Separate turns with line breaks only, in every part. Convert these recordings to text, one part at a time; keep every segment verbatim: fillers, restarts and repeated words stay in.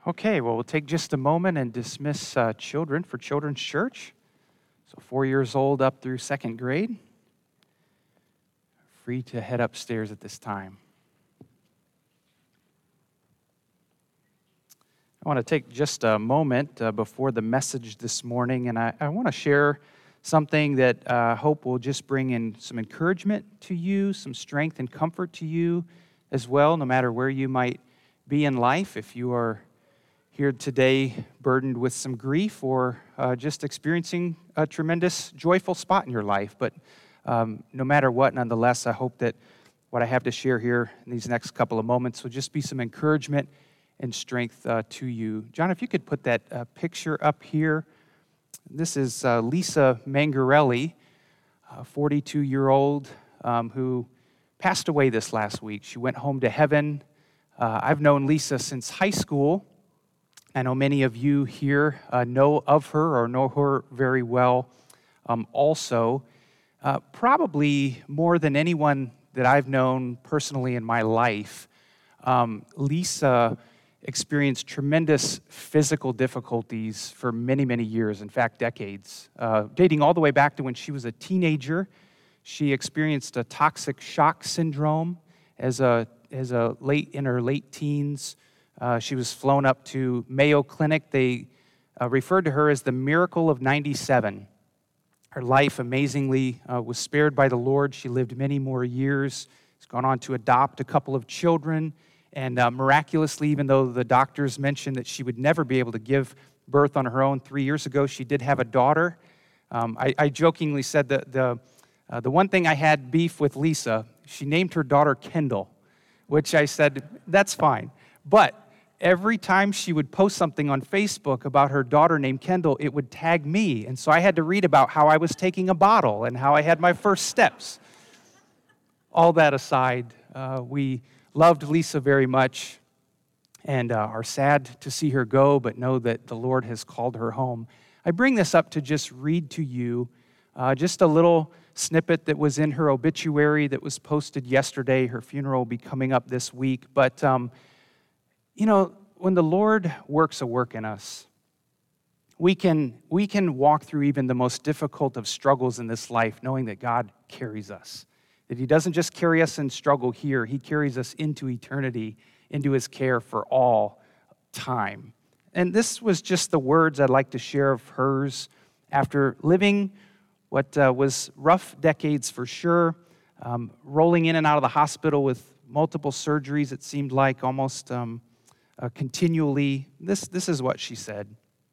Okay, well, we'll take just a moment and dismiss uh, children for Children's Church. So four years old up through second grade. Free to head upstairs at this time. I want to take just a moment uh, before the message this morning, and I, I want to share something that uh, I hope will just bring in some encouragement to you, some strength and comfort to you as well, no matter where you might be in life. If you are here today burdened with some grief or uh, just experiencing a tremendous joyful spot in your life. But um, no matter what, nonetheless, I hope that what I have to share here in these next couple of moments will just be some encouragement and strength uh, to you. John, if you could put that uh, picture up here. This is uh, Lisa Mangarelli, a forty-two-year-old um, who passed away this last week. She went home to heaven. Uh, I've known Lisa since high school. I know many of you here uh, know of her or know her very well um, also. Uh, probably more than anyone that I've known personally in my life, um, Lisa experienced tremendous physical difficulties for many, many years, in fact, decades. Uh, dating all the way back to when she was a teenager, she experienced a toxic shock syndrome as a, as a late, in her late teens. Uh, she was flown up to Mayo Clinic. They uh, referred to her as the miracle of ninety-seven. Her life, amazingly, uh, was spared by the Lord. She lived many more years. She's gone on to adopt a couple of children. And uh, miraculously, even though the doctors mentioned that she would never be able to give birth on her own three years ago, she did have a daughter. Um, I, I jokingly said that the, uh, the one thing I had beef with Lisa, she named her daughter Kendall, which I said, that's fine. But every time she would post something on Facebook about her daughter named Kendall, it would tag me. And so I had to read about how I was taking a bottle and how I had my first steps. All that aside, uh, we loved Lisa very much and uh, are sad to see her go, but know that the Lord has called her home. I bring this up to just read to you uh, just a little snippet that was in her obituary that was posted yesterday. Her funeral will be coming up this week. But um, You know, when the Lord works a work in us, we can we can walk through even the most difficult of struggles in this life, knowing that God carries us. That He doesn't just carry us in struggle here, He carries us into eternity, into His care for all time. And this was just the words I'd like to share of hers after living what uh, was rough decades for sure, um, rolling in and out of the hospital with multiple surgeries, it seemed like almost um, Uh, continually. This, this is what she said.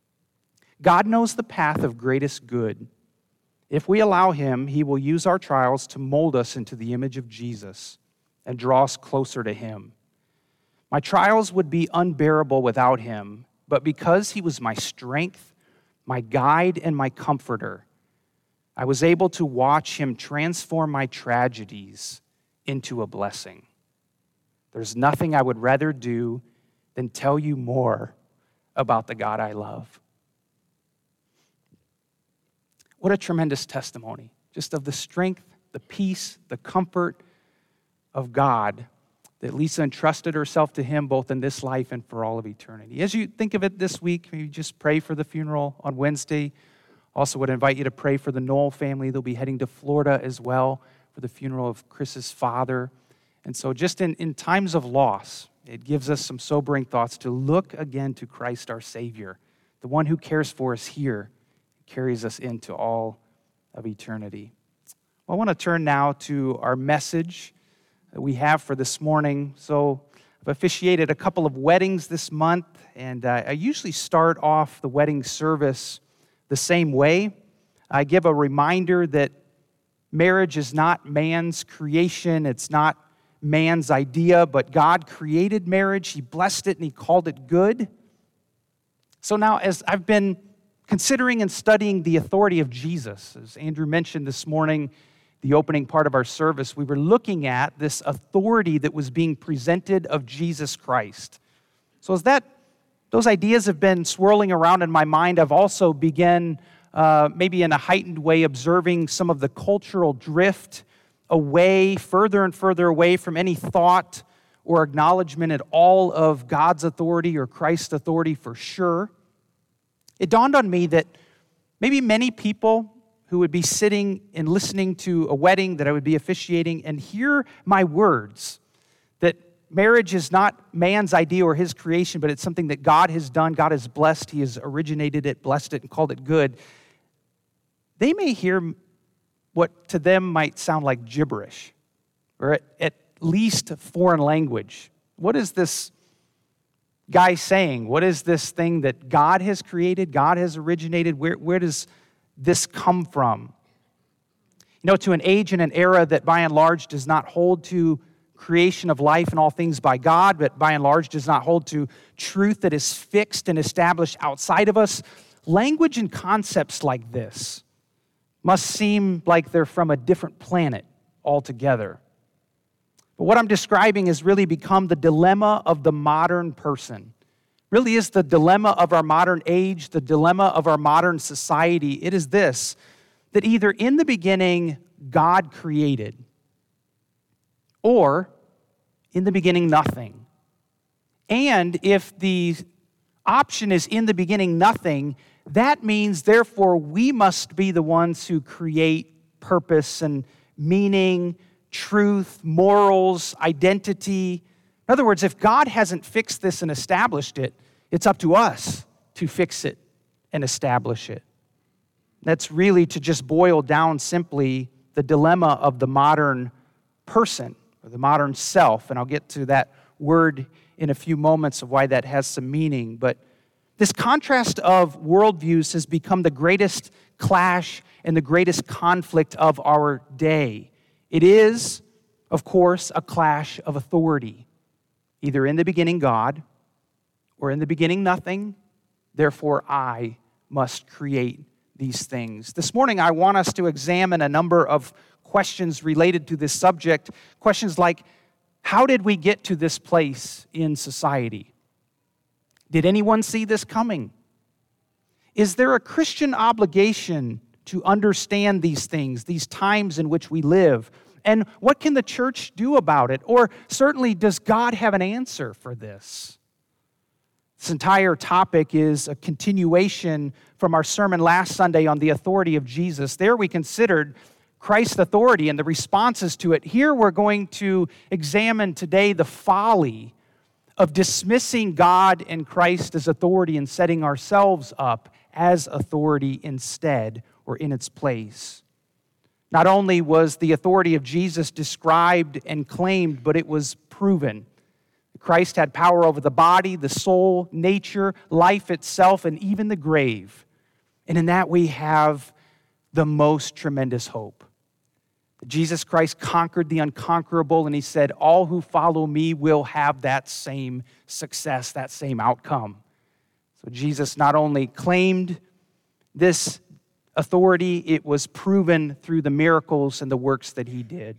God knows the path of greatest good. If we allow Him, He will use our trials to mold us into the image of Jesus and draw us closer to Him. My trials would be unbearable without Him, but because He was my strength, my guide, and my comforter, I was able to watch Him transform my tragedies into a blessing. There's nothing I would rather do than tell you more about the God I love. What a tremendous testimony, just of the strength, the peace, the comfort of God that Lisa entrusted herself to Him both in this life and for all of eternity. As you think of it this week, maybe just pray for the funeral on Wednesday. Also would invite you to pray for the Knoll family. They'll be heading to Florida as well for the funeral of Chris's father. And so just in, in times of loss, it gives us some sobering thoughts to look again to Christ our Savior, the one who cares for us here, carries us into all of eternity. Well, I want to turn now to our message that we have for this morning. So I've officiated a couple of weddings this month, and uh, I usually start off the wedding service the same way. I give a reminder that marriage is not man's creation, it's not man's idea, but God created marriage. He blessed it and He called it good. So now, as I've been considering and studying the authority of Jesus, as Andrew mentioned this morning, the opening part of our service, we were looking at this authority that was being presented of Jesus Christ. So as that those ideas have been swirling around in my mind, I've also begun, uh, maybe in a heightened way, observing some of the cultural drift away, further and further away from any thought or acknowledgement at all of God's authority or Christ's authority for sure. It dawned on me that maybe many people who would be sitting and listening to a wedding that I would be officiating and hear my words, that marriage is not man's idea or his creation, but it's something that God has done, God has blessed, He has originated it, blessed it, and called it good. They may hear what to them might sound like gibberish, or at, at least foreign language. What is this guy saying? What is this thing that God has created, God has originated? Where, where does this come from? You know, to an age and an era that by and large does not hold to creation of life and all things by God, but by and large does not hold to truth that is fixed and established outside of us, language and concepts like this must seem like they're from a different planet altogether. But what I'm describing has really become the dilemma of the modern person. Really is the dilemma of our modern age, the dilemma of our modern society. It is this, that either in the beginning God created, or in the beginning nothing. And if the option is in the beginning nothing, that means therefore we must be the ones who create purpose and meaning, truth, morals, identity. In other words, if God hasn't fixed this and established it, it's up to us to fix it and establish it. That's really, to just boil down simply, the dilemma of the modern person, or the modern self. And I'll get to that word in a few moments of why that has some meaning. But this contrast of worldviews has become the greatest clash and the greatest conflict of our day. It is, of course, a clash of authority. Either in the beginning God, or in the beginning nothing, therefore I must create these things. This morning I want us to examine a number of questions related to this subject. Questions like, how did we get to this place in society? Did anyone see this coming? Is there a Christian obligation to understand these things, these times in which we live? And what can the church do about it? Or certainly, does God have an answer for this? This entire topic is a continuation from our sermon last Sunday on the authority of Jesus. There we considered Christ's authority and the responses to it. Here we're going to examine today the folly of dismissing God and Christ as authority and setting ourselves up as authority instead or in its place. Not only was the authority of Jesus described and claimed, but it was proven. Christ had power over the body, the soul, nature, life itself, and even the grave. And in that we have the most tremendous hope. Jesus Christ conquered the unconquerable, and He said, all who follow me will have that same success, that same outcome. So Jesus not only claimed this authority, it was proven through the miracles and the works that He did.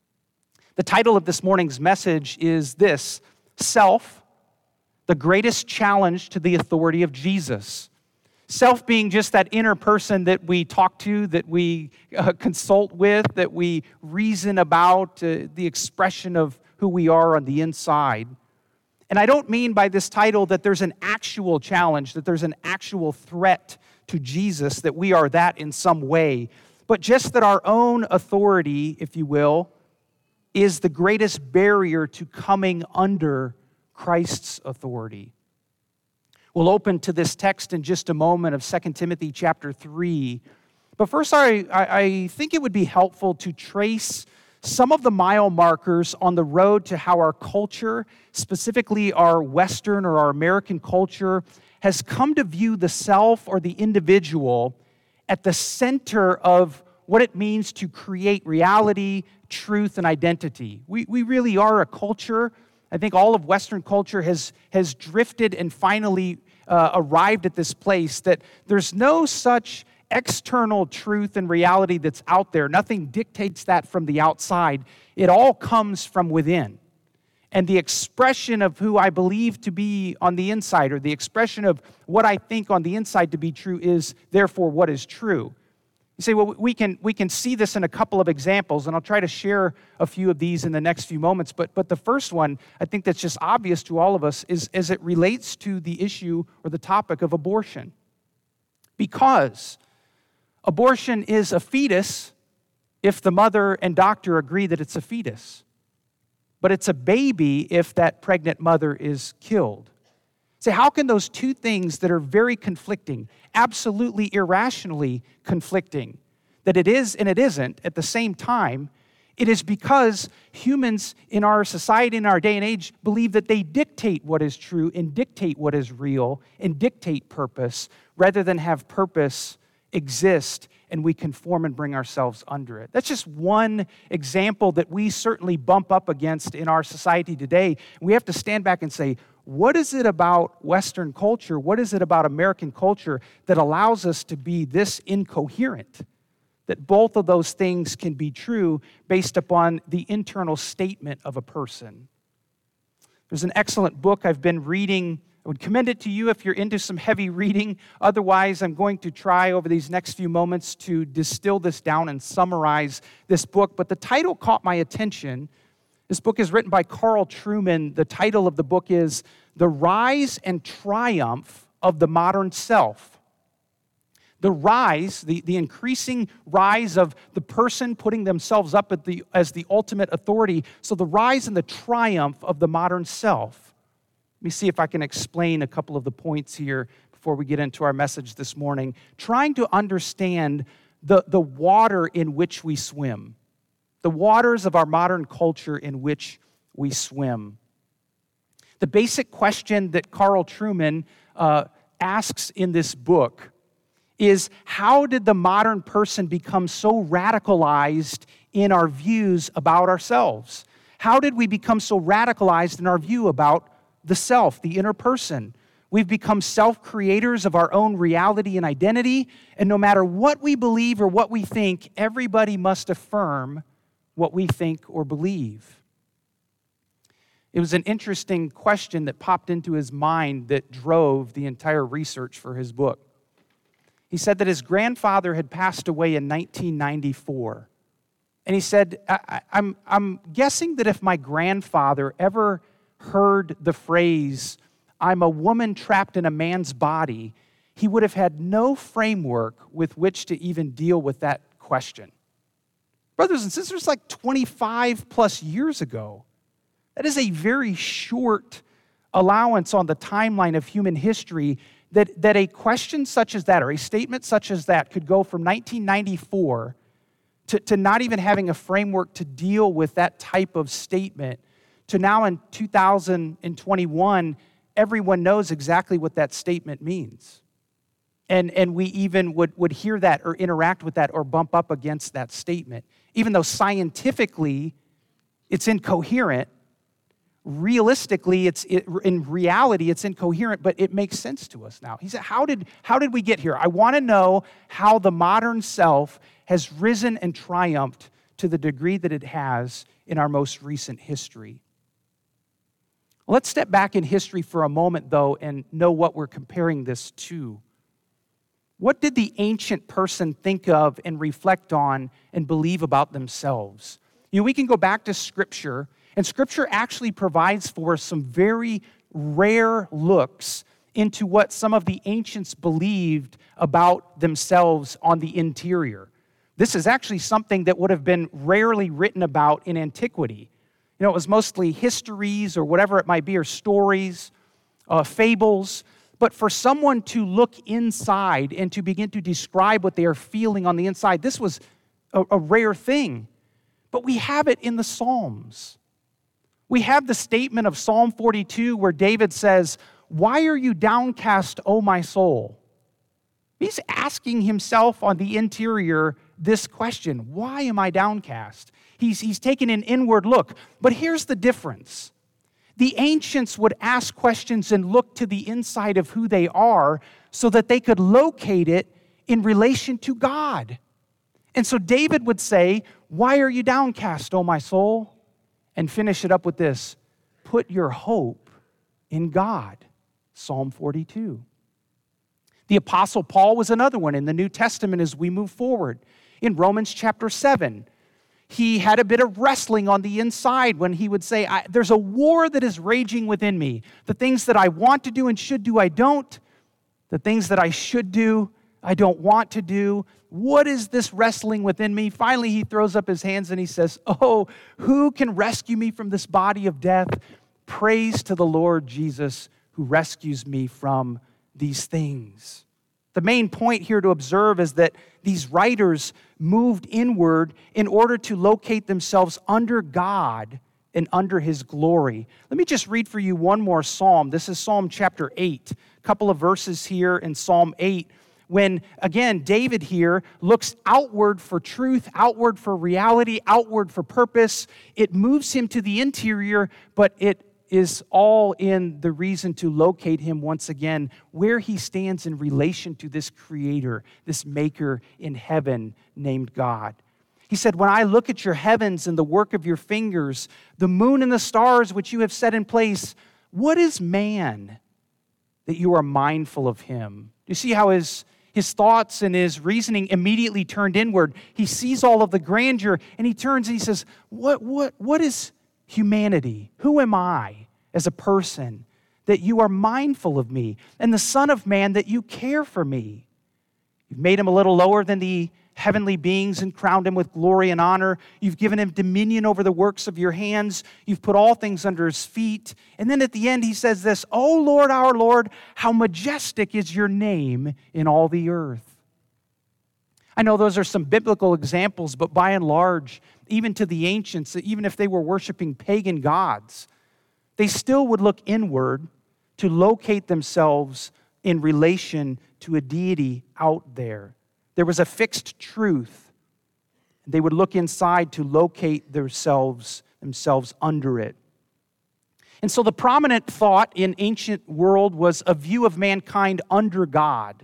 The title of this morning's message is this: Self, the greatest challenge to the authority of Jesus. Self being just that inner person that we talk to, that we uh, consult with, that we reason about, uh, the expression of who we are on the inside. And I don't mean by this title that there's an actual challenge, that there's an actual threat to Jesus, that we are that in some way, but just that our own authority, if you will, is the greatest barrier to coming under Christ's authority. We'll open to this text in just a moment of Second Timothy chapter three. But first, I, I think it would be helpful to trace some of the mile markers on the road to how our culture, specifically our Western or our American culture, has come to view the self or the individual at the center of what it means to create reality, truth, and identity. We, we really are a culture. I think all of Western culture has, has drifted and finally uh, arrived at this place that there's no such external truth and reality that's out there. Nothing dictates that from the outside. It all comes from within. And the expression of who I believe to be on the inside, or the expression of what I think on the inside to be true, is therefore what is true. You say, well, we can, we can see this in a couple of examples, and I'll try to share a few of these in the next few moments. But, but the first one, I think that's just obvious to all of us, is as it relates to the issue or the topic of abortion. Because abortion is a fetus if the mother and doctor agree that it's a fetus. But it's a baby if that pregnant mother is killed. Say, how can those two things that are very conflicting, absolutely irrationally conflicting, that it is and it isn't at the same time? It is because humans in our society, in our day and age, believe that they dictate what is true and dictate what is real and dictate purpose rather than have purpose exist and we conform and bring ourselves under it. That's just one example that we certainly bump up against in our society today. We have to stand back and say, what is it about Western culture, what is it about American culture that allows us to be this incoherent? That both of those things can be true based upon the internal statement of a person. There's an excellent book I've been reading. I would commend it to you if you're into some heavy reading. Otherwise, I'm going to try over these next few moments to distill this down and summarize this book. But the title caught my attention. This book is written by Carl Trueman. The title of the book is The Rise and Triumph of the Modern Self. The rise, the, the increasing rise of the person putting themselves up at the, as the ultimate authority. So the rise and the triumph of the modern self. Let me see if I can explain a couple of the points here before we get into our message this morning. Trying to understand the, the water in which we swim. The waters of our modern culture in which we swim. The basic question that Carl Trueman uh, asks in this book is, how did the modern person become so radicalized in our views about ourselves? How did we become so radicalized in our view about the self, the inner person? We've become self-creators of our own reality and identity, and no matter what we believe or what we think, everybody must affirm what we think or believe. It was an interesting question that popped into his mind that drove the entire research for his book. He said that his grandfather had passed away in nineteen ninety-four. And he said, I, I'm, I'm guessing that if my grandfather ever heard the phrase, I'm a woman trapped in a man's body, he would have had no framework with which to even deal with that question. Brothers and sisters, like twenty-five plus years ago. That is a very short allowance on the timeline of human history that, that a question such as that or a statement such as that could go from nineteen ninety-four to, to not even having a framework to deal with that type of statement to now in two thousand twenty-one, everyone knows exactly what that statement means. And, and we even would, would hear that or interact with that or bump up against that statement. Even though scientifically it's incoherent, realistically, it's it, in reality, it's incoherent, but it makes sense to us now. He said, how did, how did we get here? I want to know how the modern self has risen and triumphed to the degree that it has in our most recent history. Let's step back in history for a moment, though, and know what we're comparing this to. What did the ancient person think of and reflect on and believe about themselves? You know, we can go back to Scripture, and Scripture actually provides for us some very rare looks into what some of the ancients believed about themselves on the interior. This is actually something that would have been rarely written about in antiquity. You know, it was mostly histories or whatever it might be, or stories, uh, fables. But for someone to look inside and to begin to describe what they are feeling on the inside, this was a, a rare thing. But we have it in the Psalms. We have the statement of Psalm forty-two where David says, "Why are you downcast, O my soul?" He's asking himself on the interior this question, why am I downcast? He's, he's taking an inward look. But here's the difference. The ancients would ask questions and look to the inside of who they are so that they could locate it in relation to God. And so David would say, "Why are you downcast, O my soul?" And finish it up with this, "Put your hope in God." Psalm forty-two. The Apostle Paul was another one in the New Testament as we move forward. In Romans chapter seven, he had a bit of wrestling on the inside when he would say, I, there's a war that is raging within me. The things that I want to do and should do, I don't. The things that I should do, I don't want to do. What is this wrestling within me? Finally, he throws up his hands and he says, oh, who can rescue me from this body of death? Praise to the Lord Jesus who rescues me from these things. The main point here to observe is that these writers moved inward in order to locate themselves under God and under His glory. Let me just read for you one more psalm. This is Psalm chapter eight. A couple of verses here in Psalm eight. When, again, David here looks outward for truth, outward for reality, outward for purpose. It moves him to the interior, but it is all in the reason to locate him once again where he stands in relation to this creator, this maker in heaven named God. He said, when I look at your heavens and the work of your fingers, the moon and the stars which you have set in place, what is man that you are mindful of him? Do you see how his His thoughts and his reasoning immediately turned inward? He sees all of the grandeur, and he turns and he says, what, what, what is humanity? Who am I as a person that you are mindful of me? And the Son of Man that you care for me? You've made him a little lower than the heavenly beings and crowned him with glory and honor. You've given him dominion over the works of your hands. You've put all things under his feet. And then at the end he says this, O Lord, our Lord, how majestic is your name in all the earth. I know those are some biblical examples, but by and large, even to the ancients, even if they were worshiping pagan gods, they still would look inward to locate themselves in relation to a deity out there. There was a fixed truth. They would look inside to locate themselves, themselves under it. And so the prominent thought in ancient world was a view of mankind under God.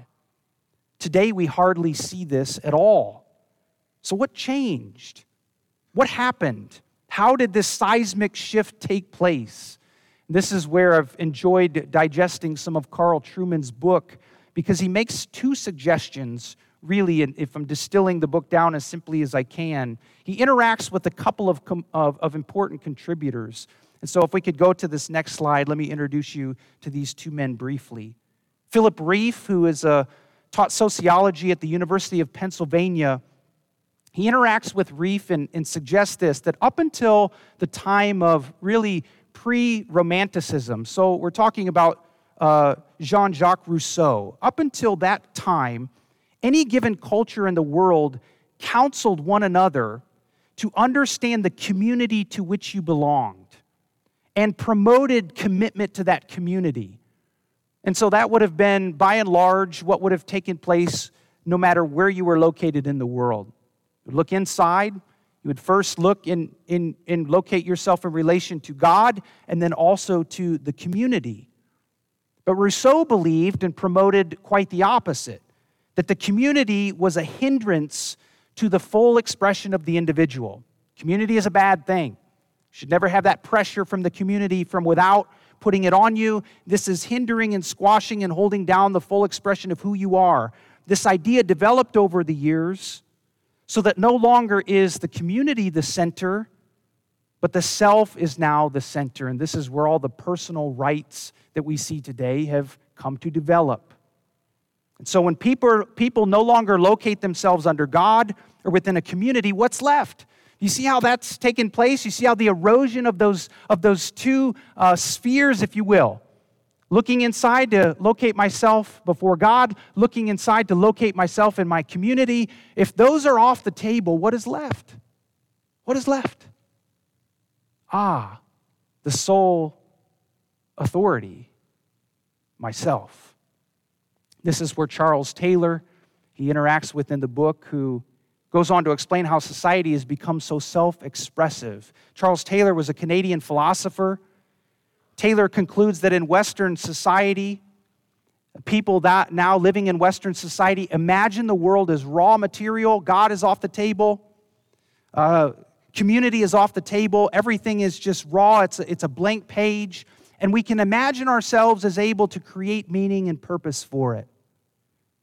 Today we hardly see this at all. So what changed? What happened? How did this seismic shift take place? This is where I've enjoyed digesting some of Carl Trueman's book, because he makes two suggestions. Really, if I'm distilling the book down as simply as I can, he interacts with a couple of, of, of important contributors. And so if we could go to this next slide, let me introduce you to these two men briefly. Philip Rieff, who is a, taught sociology at the University of Pennsylvania, he interacts with Rieff and, and suggests this, that up until the time of really pre-Romanticism, so we're talking about uh, Jean-Jacques Rousseau, up until that time, any given culture in the world counseled one another to understand the community to which you belonged and promoted commitment to that community. And so that would have been, by and large, what would have taken place no matter where you were located in the world. You would look inside. You would first look in, in, and locate yourself in relation to God and then also to the community. But Rousseau believed and promoted quite the opposite, that the community was a hindrance to the full expression of the individual. Community is a bad thing. You should never have that pressure from the community from without putting it on you. This is hindering and squashing and holding down the full expression of who you are. This idea developed over the years so that no longer is the community the center, but the self is now the center. And this is where all the personal rights that we see today have come to develop. And so when people, people no longer locate themselves under God or within a community, what's left? You see how that's taken place? You see how the erosion of those, of those two uh, spheres, if you will, looking inside to locate myself before God, looking inside to locate myself in my community. If those are off the table, what is left? What is left? Ah, the sole authority, myself. This is where Charles Taylor, he interacts with in the book, who goes on to explain how society has become so self-expressive. Charles Taylor was a Canadian philosopher. Taylor concludes that in Western society, people that now living in Western society imagine the world as raw material. God is off the table. Uh, community is off the table. Everything is just raw. It's a, it's a blank page. And we can imagine ourselves as able to create meaning and purpose for it.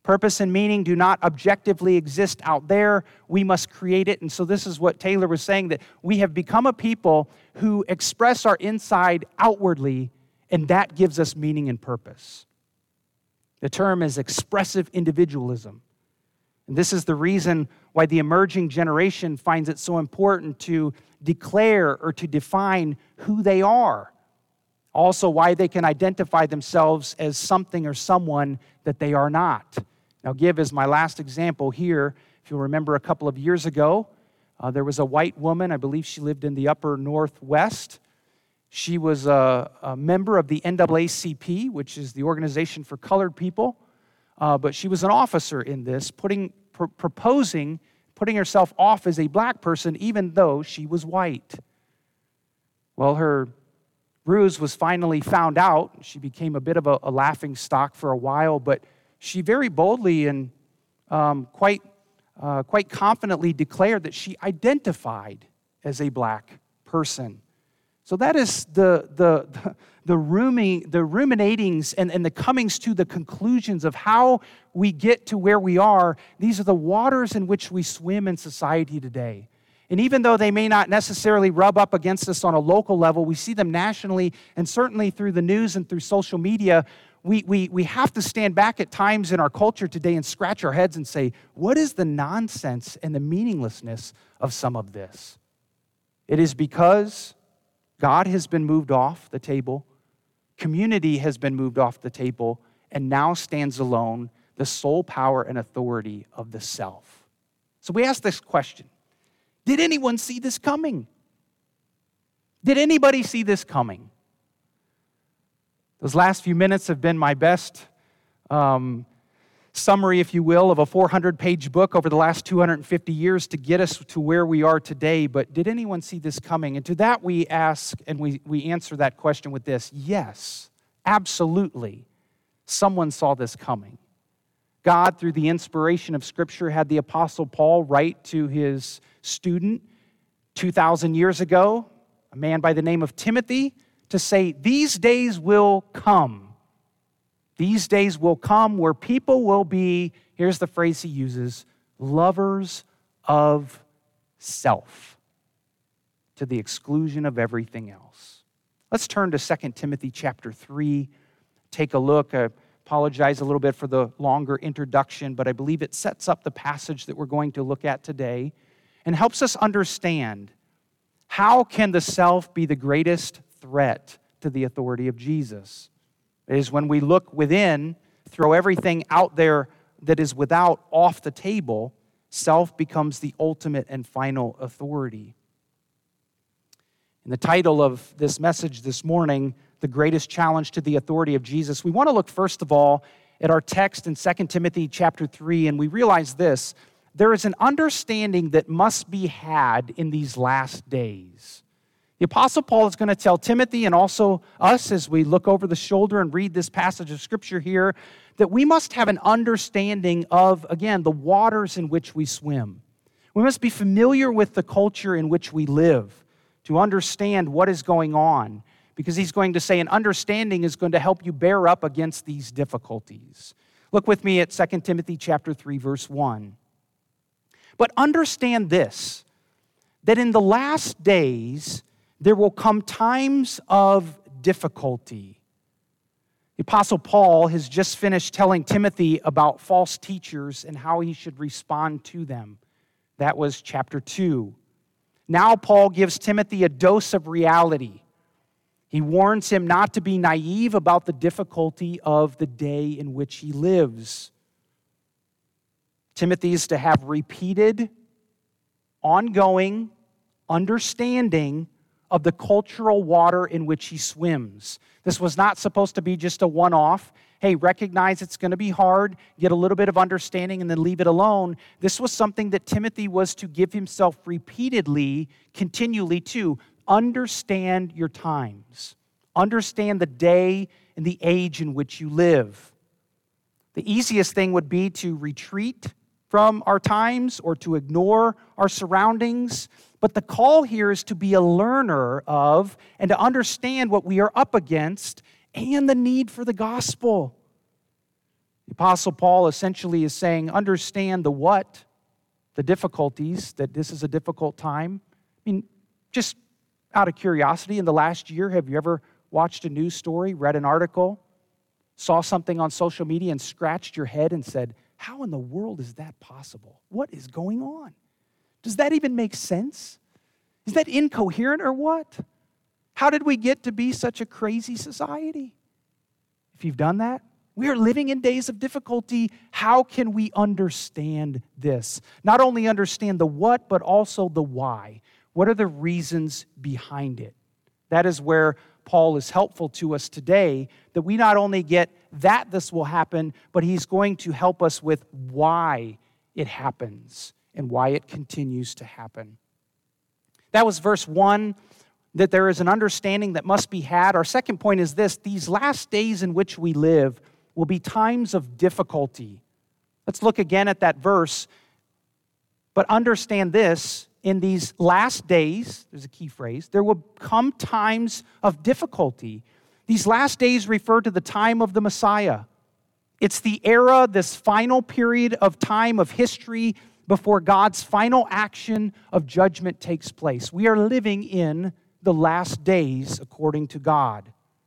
Purpose and meaning do not objectively exist out there. We must create it. And so this is what Taylor was saying, that we have become a people who express our inside outwardly, and that gives us meaning and purpose. The term is expressive individualism. And this is the reason why the emerging generation finds it so important to declare or to define who they are. Also, why they can identify themselves as something or someone that they are not. Now, give as my last example here, if you'll remember a couple of years ago, uh, there was a white woman, I believe she lived in the upper northwest. She was a, a member of the N double A C P, which is the Organization for Colored People, uh, but she was an officer in this, putting, pr- proposing, putting herself off as a black person, even though she was white. Well, her ruse was finally found out. She became a bit of a, a laughing stock for a while, but she very boldly and um, quite, uh, quite confidently declared that she identified as a black person. So that is the, the, the, the, rooming, the ruminatings and, and the comings to the conclusions of how we get to where we are. These are the waters in which we swim in society today. And even though they may not necessarily rub up against us on a local level, we see them nationally and certainly through the news and through social media. We, we, we have to stand back at times in our culture today and scratch our heads and say, what is the nonsense and the meaninglessness of some of this? It is because God has been moved off the table, community has been moved off the table, and now stands alone the sole power and authority of the self. So we ask this question. Did anyone see this coming? Did anybody see this coming? Those last few minutes have been my best um, summary, if you will, of a four hundred page book over the last two hundred fifty years to get us to where we are today. But did anyone see this coming? And to that we ask, and we, we answer that question with this: yes, absolutely. Someone saw this coming. God, through the inspiration of Scripture, had the Apostle Paul write to his student two thousand years ago, a man by the name of Timothy, to say, these days will come. These days will come where people will be, here's the phrase he uses, lovers of self, to the exclusion of everything else. Let's turn to Second Timothy chapter three, take a look. I apologize a little bit for the longer introduction, but I believe it sets up the passage that we're going to look at today and helps us understand how can the self be the greatest threat to the authority of Jesus. It is when we look within, throw everything out there that is without off the table, self becomes the ultimate and final authority. In the title of this message this morning, The Greatest Challenge to the Authority of Jesus, we want to look first of all at our text in Second Timothy chapter three, and we realize this: there is an understanding that must be had in these last days. The Apostle Paul is going to tell Timothy and also us as we look over the shoulder and read this passage of Scripture here that we must have an understanding of, again, the waters in which we swim. We must be familiar with the culture in which we live to understand what is going on, because he's going to say an understanding is going to help you bear up against these difficulties. Look with me at Second Timothy chapter three, verse one. But understand this, that in the last days there will come times of difficulty. The Apostle Paul has just finished telling Timothy about false teachers and how he should respond to them. That was chapter two. Now Paul gives Timothy a dose of reality. He warns him not to be naive about the difficulty of the day in which he lives. Timothy is to have repeated, ongoing understanding of the cultural water in which he swims. This was not supposed to be just a one-off. Hey, recognize it's going to be hard, get a little bit of understanding, and then leave it alone. This was something that Timothy was to give himself repeatedly, continually to. Understand your times. Understand the day and the age in which you live. The easiest thing would be to retreat from our times or to ignore our surroundings. But the call here is to be a learner of and to understand what we are up against and the need for the gospel. The Apostle Paul essentially is saying, understand the what, the difficulties, that this is a difficult time. I mean, just out of curiosity, in the last year, have you ever watched a news story, read an article, saw something on social media and scratched your head and said, how in the world is that possible? What is going on? Does that even make sense? Is that incoherent or what? How did we get to be such a crazy society? If you've done that, we are living in days of difficulty. How can we understand this? Not only understand the what, but also the why. What are the reasons behind it? That is where Paul is helpful to us today, that we not only get that this will happen, but he's going to help us with why it happens and why it continues to happen. That was verse one, that there is an understanding that must be had. Our second point is this: these last days in which we live will be times of difficulty. Let's look again at that verse. But understand this: in these last days, there's a key phrase, there will come times of difficulty. These last days refer to the time of the Messiah. It's the era, this final period of time of history before God's final action of judgment takes place. We are living in the last days according to God.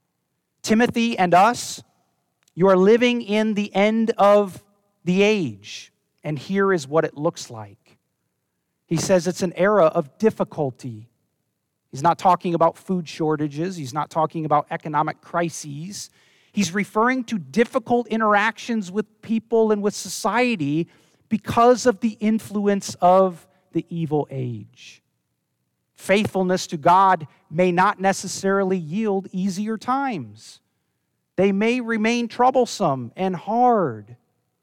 Timothy and us, you are living in the end of the age, and here is what it looks like. He says it's an era of difficulty. He's not talking about food shortages. He's not talking about economic crises. He's referring to difficult interactions with people and with society because of the influence of the evil age. Faithfulness to God may not necessarily yield easier times. They may remain troublesome and hard.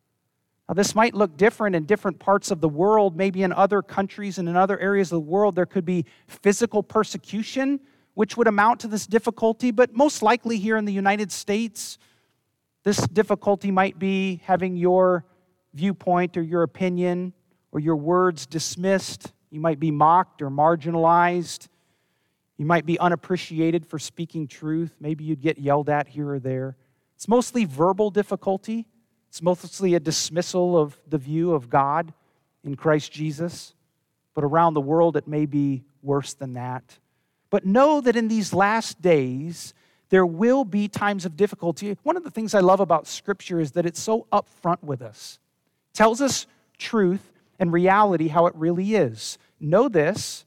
Now, this might look different in different parts of the world. Maybe in other countries and in other areas of the world, there could be physical persecution, which would amount to this difficulty. But most likely here in the United States, this difficulty might be having your viewpoint or your opinion or your words dismissed. You might be mocked or marginalized. You might be unappreciated for speaking truth. Maybe you'd get yelled at here or there. It's mostly verbal difficulty. It's mostly a dismissal of the view of God in Christ Jesus. But around the world, it may be worse than that. But know that in these last days, there will be times of difficulty. One of the things I love about Scripture is that it's so upfront with us. It tells us truth and reality, how it really is. Know this: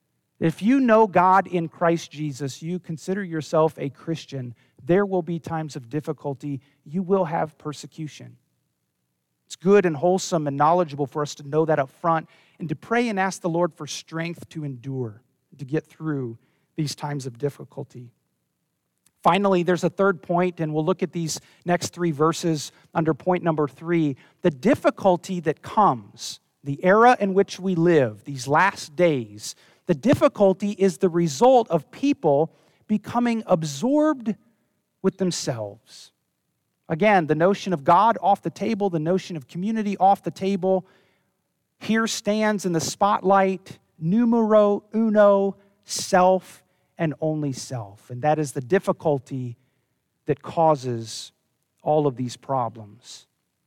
if you know God in Christ Jesus, you consider yourself a Christian, there will be times of difficulty. You will have persecution. It's good and wholesome and knowledgeable for us to know that up front and to pray and ask the Lord for strength to endure, to get through these times of difficulty. Finally, there's a third point, and we'll look at these next three verses under point number three. The difficulty that comes, the era in which we live, these last days, the difficulty is the result of people becoming absorbed with themselves. Again, the notion of God off the table, the notion of community off the table. Here stands in the spotlight numero uno, self and only self. And that is the difficulty that causes all of these problems.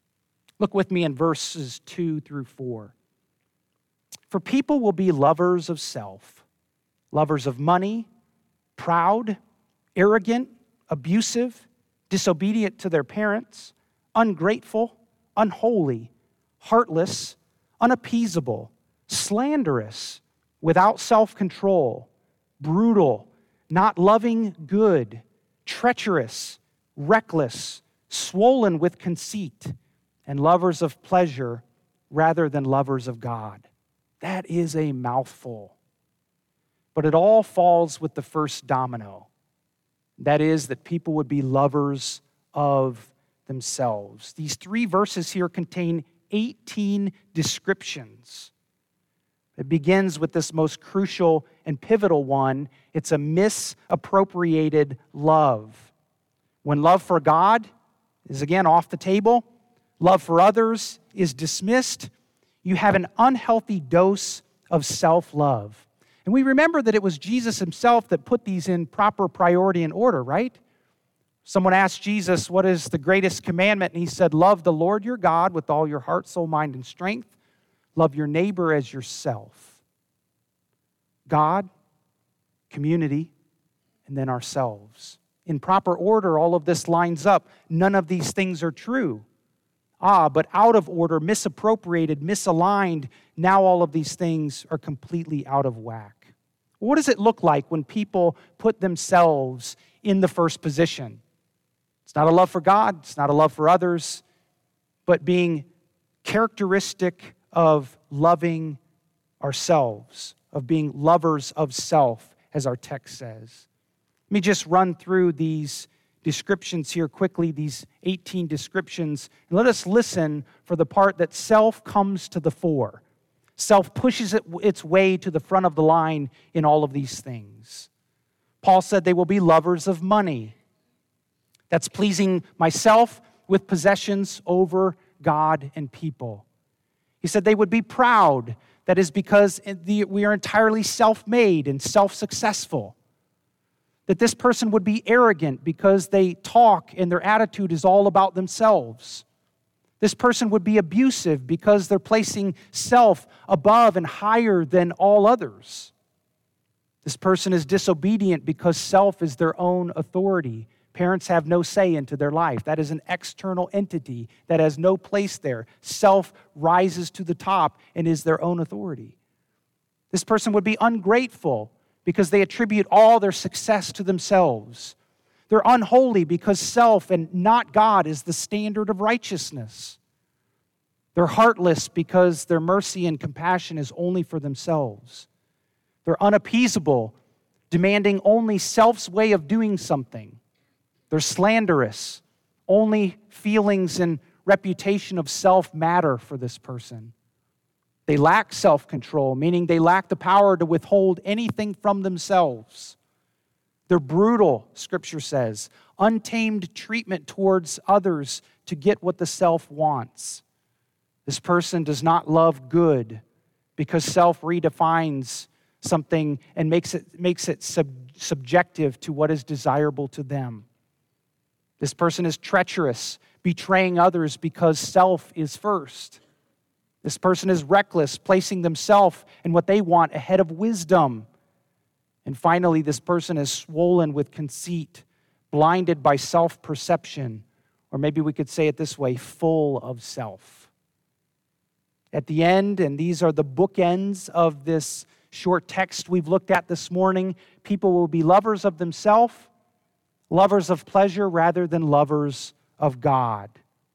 Look with me in verses two through four. For people will be lovers of self, lovers of money, proud, arrogant, abusive, disobedient to their parents, ungrateful, unholy, heartless, unappeasable, slanderous, without self-control, brutal, not loving good, treacherous, reckless, swollen with conceit, and lovers of pleasure rather than lovers of God. That is a mouthful. But it all falls with the first domino. That is, that people would be lovers of themselves. These three verses here contain eighteen descriptions. It begins with this most crucial and pivotal one. It's a misappropriated love. When love for God is again off the table, love for others is dismissed, you have an unhealthy dose of self-love. And we remember that it was Jesus himself that put these in proper priority and order, right? Someone asked Jesus, what is the greatest commandment? And he said, love the Lord your God with all your heart, soul, mind, and strength. Love your neighbor as yourself. God, community, and then ourselves. In proper order, all of this lines up. None of these things are true. Ah, but out of order, misappropriated, misaligned, now all of these things are completely out of whack. What does it look like when people put themselves in the first position? It's not a love for God, it's not a love for others, but being characteristic of loving ourselves, of being lovers of self, as our text says. Let me just run through these descriptions here quickly, these eighteen descriptions, and let us listen for the part that self comes to the fore. Self pushes it, its way to the front of the line in all of these things. Paul said they will be lovers of money. That's pleasing myself with possessions over God and people. He said they would be proud. That is because we are entirely self-made and self-successful. That this person would be arrogant because they talk and their attitude is all about themselves. This person would be abusive because they're placing self above and higher than all others. This person is disobedient because self is their own authority. Parents have no say into their life. That is an external entity that has no place there. Self rises to the top and is their own authority. This person would be ungrateful because they attribute all their success to themselves. They're unholy because self and not God is the standard of righteousness. They're heartless because their mercy and compassion is only for themselves. They're unappeasable, demanding only self's way of doing something. They're slanderous. Only feelings and reputation of self matter for this person. They lack self-control, meaning they lack the power to withhold anything from themselves. They're brutal, Scripture says, untamed treatment towards others to get what the self wants. This person does not love good because self redefines something and makes it, makes it sub, subjective to what is desirable to them. This person is treacherous, betraying others because self is first. This person is reckless, placing themselves and what they want ahead of wisdom. And finally, this person is swollen with conceit, blinded by self-perception, or maybe we could say it this way, full of self. At the end, and these are the bookends of this short text we've looked at this morning, people will be lovers of themselves, lovers of pleasure rather than lovers of God.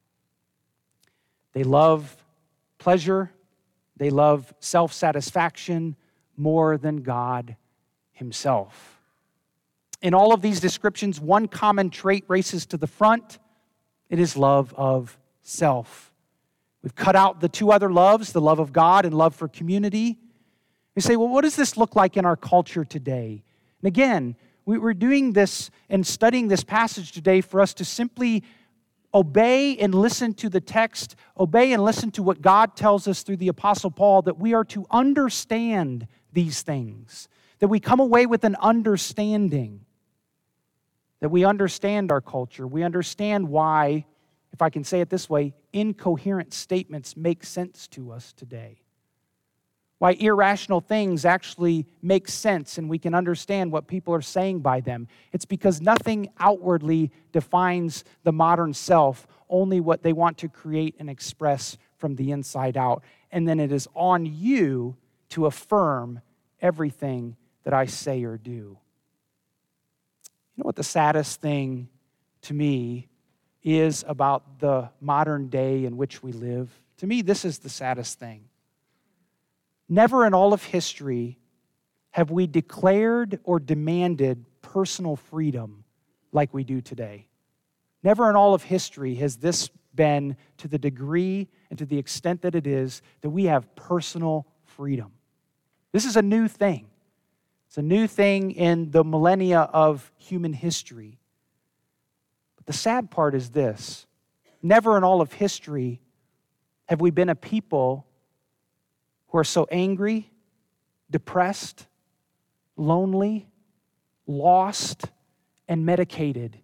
They love pleasure, they love self-satisfaction more than God Himself. In all of these descriptions, one common trait races to the front. It is love of self. We've cut out the two other loves, the love of God and love for community. We say, well, what does this look like in our culture today? And again, we're doing this and studying this passage today for us to simply obey and listen to the text, obey and listen to what God tells us through the Apostle Paul, that we are to understand these things, that we come away with an understanding, that we understand our culture, we understand why, if I can say it this way, incoherent statements make sense to us today. Why irrational things actually make sense and we can understand what people are saying by them. It's because nothing outwardly defines the modern self, only what they want to create and express from the inside out. And then it is on you to affirm everything that I say or do. You know what the saddest thing to me is about the modern day in which we live? To me, this is the saddest thing. Never in all of history have we declared or demanded personal freedom like we do today. Never in all of history has this been to the degree and to the extent that it is that we have personal freedom. This is a new thing. It's a new thing in the millennia of human history. But the sad part is this. Never in all of history have we been a people who are so angry, depressed, lonely, lost, and medicated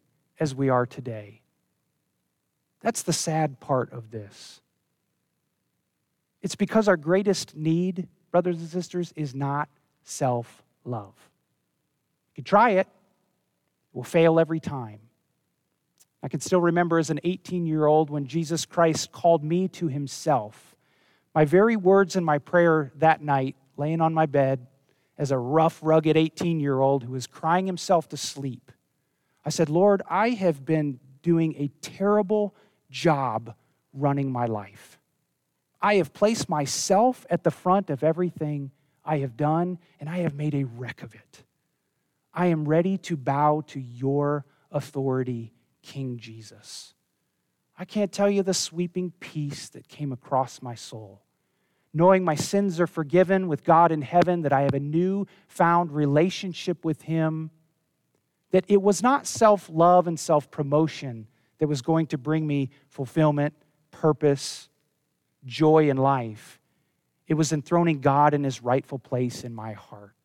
as we are today. That's the sad part of this. It's because our greatest need, brothers and sisters, is not self-love. You can try it. It will fail every time. I can still remember as an eighteen-year-old when Jesus Christ called me to himself. My very words in my prayer that night, laying on my bed as a rough, rugged eighteen-year-old who was crying himself to sleep, I said, Lord, I have been doing a terrible job running my life. I have placed myself at the front of everything I have done, and I have made a wreck of it. I am ready to bow to your authority, King Jesus. I can't tell you the sweeping peace that came across my soul, knowing my sins are forgiven with God in heaven, that I have a new-found relationship with him, that it was not self-love and self-promotion that was going to bring me fulfillment, purpose, joy in life. It was enthroning God in his rightful place in my heart.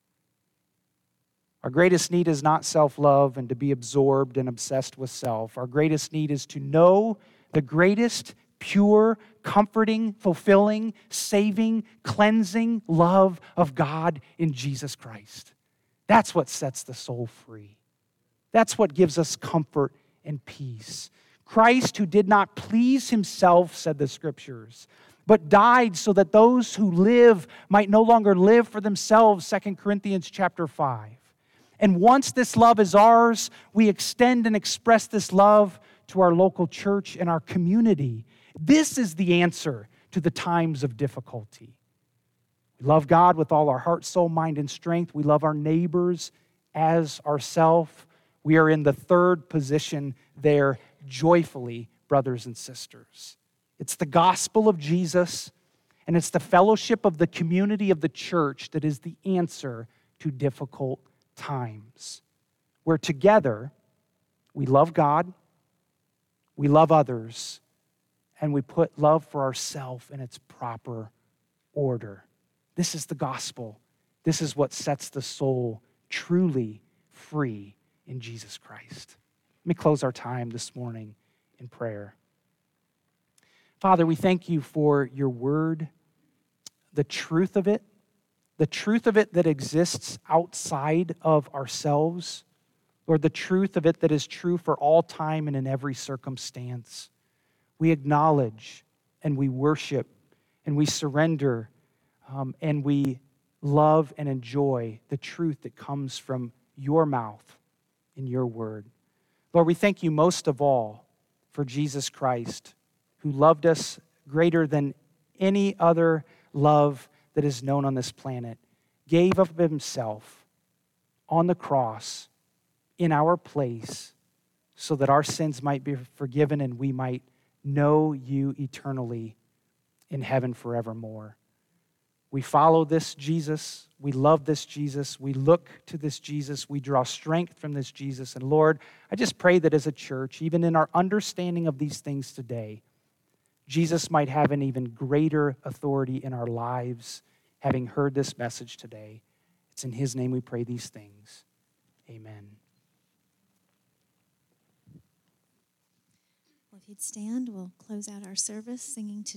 Our greatest need is not self-love and to be absorbed and obsessed with self. Our greatest need is to know the greatest, pure, comforting, fulfilling, saving, cleansing love of God in Jesus Christ. That's what sets the soul free. That's what gives us comfort and peace. Christ, who did not please himself, said the Scriptures, but died so that those who live might no longer live for themselves, Second Corinthians chapter five. And once this love is ours, we extend and express this love to our local church and our community. This is the answer to the times of difficulty. We love God with all our heart, soul, mind, and strength. We love our neighbors as ourselves. We are in the third position there joyfully, brothers and sisters. It's the gospel of Jesus, and it's the fellowship of the community of the church that is the answer to difficult times, where together we love God, we love others, and we put love for ourselves in its proper order. This is the gospel. This is what sets the soul truly free in Jesus Christ. Let me close our time this morning in prayer. Father, we thank you for your word, the truth of it, the truth of it that exists outside of ourselves, Lord, the truth of it that is true for all time and in every circumstance. We acknowledge and we worship and we surrender um, and we love and enjoy the truth that comes from your mouth in your word. Lord, we thank you most of all for Jesus Christ, who loved us greater than any other love that is known on this planet, gave of himself on the cross in our place so that our sins might be forgiven and we might know you eternally in heaven forevermore. We follow this Jesus. We love this Jesus. We look to this Jesus. We draw strength from this Jesus. And Lord, I just pray that as a church, even in our understanding of these things today, Jesus might have an even greater authority in our lives, having heard this message today. It's in his name we pray these things. Amen.
Well, if you'd stand, we'll close out our service singing to